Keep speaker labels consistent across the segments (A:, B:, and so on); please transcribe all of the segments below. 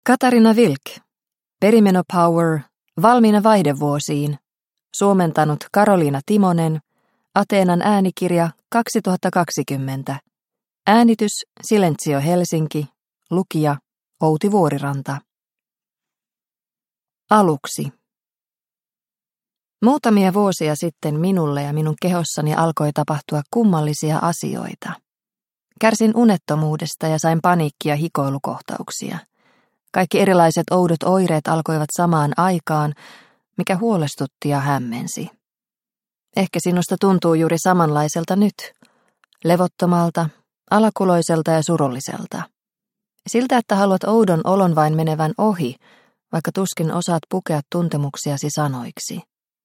A: Katarina Wilk, Perimenopower, valmiina vaihdevuosiin, suomentanut Karoliina Timonen, Ateenan äänikirja 2020, äänitys Silenzio Helsinki, lukija Outi Vuoriranta. Aluksi. Muutamia vuosia sitten minulle ja minun kehossani alkoi tapahtua kummallisia asioita. Kärsin unettomuudesta ja sain paniikki- ja hikoilukohtauksia. Kaikki erilaiset oudot oireet alkoivat samaan aikaan, mikä huolestutti ja hämmensi. Ehkä sinusta tuntuu juuri samanlaiselta nyt. Levottomalta, alakuloiselta ja surulliselta. Siltä, että haluat oudon olon vain menevän ohi, vaikka tuskin osaat pukea tuntemuksiasi sanoiksi.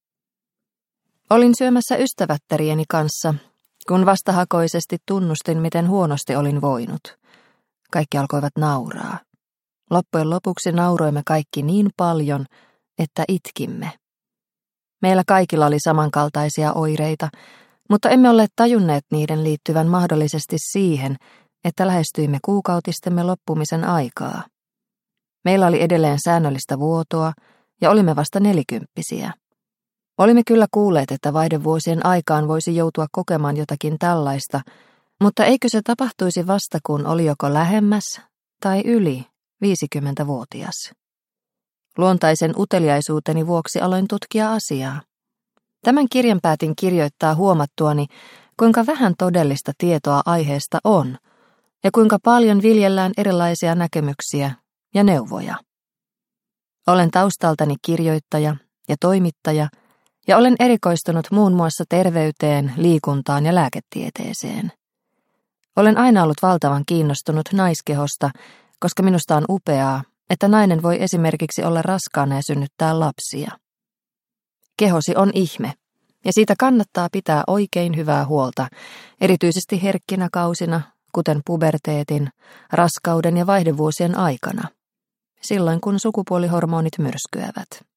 A: Olin syömässä ystävättärieni kanssa, kun vastahakoisesti tunnustin, miten huonosti olin voinut. Kaikki alkoivat nauraa. Loppujen lopuksi nauroimme kaikki niin paljon, että itkimme. Meillä kaikilla oli samankaltaisia oireita, mutta emme olleet tajunneet niiden liittyvän mahdollisesti siihen, että lähestyimme kuukautistemme loppumisen aikaa. Meillä oli edelleen säännöllistä vuotoa ja olimme vasta 40-vuotiaita. Olimme kyllä kuulleet, että vaihdevuosien aikaan voisi joutua kokemaan jotakin tällaista, mutta eikö se tapahtuisi vasta, kun oli joko lähemmäs tai yli 50-vuotias. Luontaisen uteliaisuuteni vuoksi aloin tutkia asiaa. Tämän kirjan päätin kirjoittaa huomattuani, kuinka vähän todellista tietoa aiheesta on ja kuinka paljon viljellään erilaisia näkemyksiä ja neuvoja. Olen taustaltani kirjoittaja ja toimittaja ja olen erikoistunut muun muassa terveyteen, liikuntaan ja lääketieteeseen. Olen aina ollut valtavan kiinnostunut naiskehosta, koska minusta on upeaa, että nainen voi esimerkiksi olla raskaana ja synnyttää lapsia. Kehosi on ihme, ja siitä kannattaa pitää oikein hyvää huolta, erityisesti herkkinä kausina, kuten puberteetin, raskauden ja vaihdevuosien aikana, silloin kun sukupuolihormonit myrskyävät.